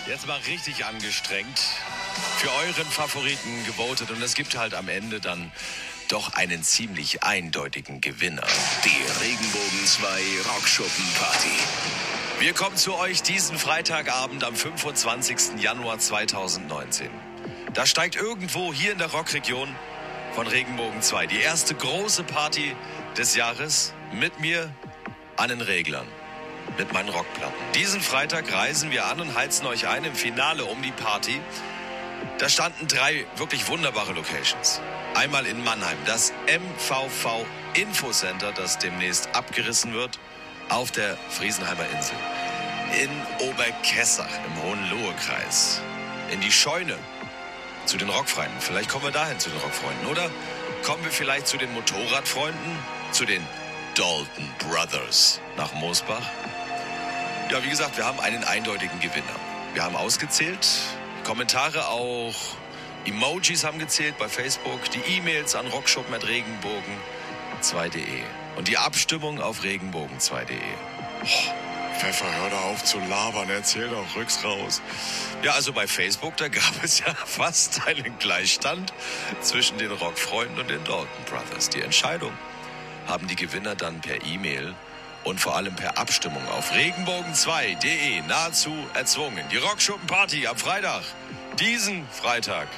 Jetzt mal richtig angestrengt für euren Favoriten gewotet und es gibt halt am Ende dann doch einen ziemlich eindeutigen Gewinner. Die Regenbogen 2 Rockschuppenparty. Wir kommen zu euch diesen Freitagabend am 25. Januar 2019. Da steigt irgendwo hier in der Rockregion von Regenbogen 2 die erste große Party des Jahres mit mir an den Reglern, mit meinen Rockplatten. Diesen Freitag reisen wir an und heizen euch ein im Finale um die Party. Da standen 3 wirklich wunderbare Locations. Einmal in Mannheim, das MVV Infocenter, das demnächst abgerissen wird, auf der Friesenheimer Insel. In Oberkessach im Hohenlohe-Kreis. In die Scheune zu den Rockfreunden. Vielleicht kommen wir dahin zu den Rockfreunden. Oder kommen wir vielleicht zu den Motorradfreunden, zu den Dalton Brothers nach Moosbach. Ja, wie gesagt, wir haben einen eindeutigen Gewinner. Wir haben ausgezählt, Kommentare auch, Emojis haben gezählt bei Facebook, die E-Mails an rockschuppen@regenbogen2.de und die Abstimmung auf regenbogen2.de. Pfeffer, hör doch auf zu labern, erzähl doch, rück's raus. Ja, also bei Facebook, da gab es ja fast einen Gleichstand zwischen den Rockfreunden und den Dalton Brothers. Die Entscheidung haben die Gewinner dann per E-Mail und vor allem per Abstimmung auf regenbogen2.de nahezu erzwungen. Die Rockschuppenparty am Freitag, diesen Freitag,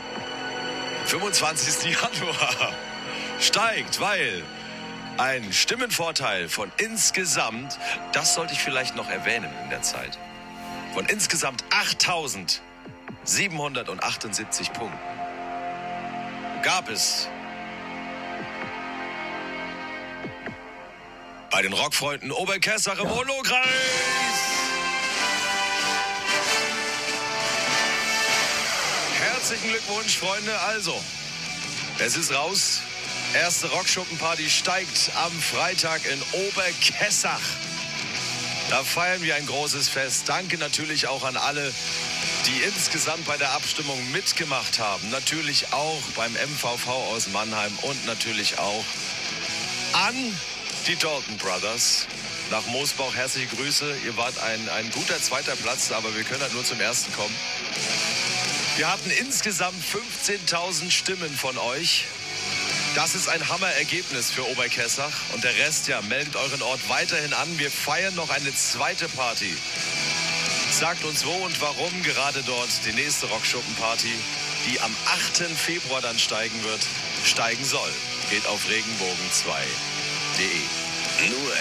25. Januar, steigt, weil ein Stimmenvorteil von insgesamt, das sollte ich vielleicht noch erwähnen in der Zeit, von insgesamt 8.778 Punkten gab es bei den Rockfreunden Oberkessach im Hohenlohe-Kreis. Herzlichen Glückwunsch, Freunde. Also, es ist raus. Erste Rockschuppenparty steigt am Freitag in Oberkessach. Da feiern wir ein großes Fest. Danke natürlich auch an alle, die insgesamt bei der Abstimmung mitgemacht haben. Natürlich auch beim MVV aus Mannheim und natürlich auch an die Dalton Brothers nach Moosbach. Herzliche Grüße. Ihr wart ein guter zweiter Platz, aber wir können halt nur zum ersten kommen. Wir hatten insgesamt 15.000 Stimmen von euch. Das ist ein Hammerergebnis für Oberkessach. Und der Rest, ja, meldet euren Ort weiterhin an. Wir feiern noch eine zweite Party. Sagt uns wo und warum gerade dort die nächste Rockschuppenparty, die am 8. Februar dann steigen wird, steigen soll. Geht auf regenbogen2.de. Nur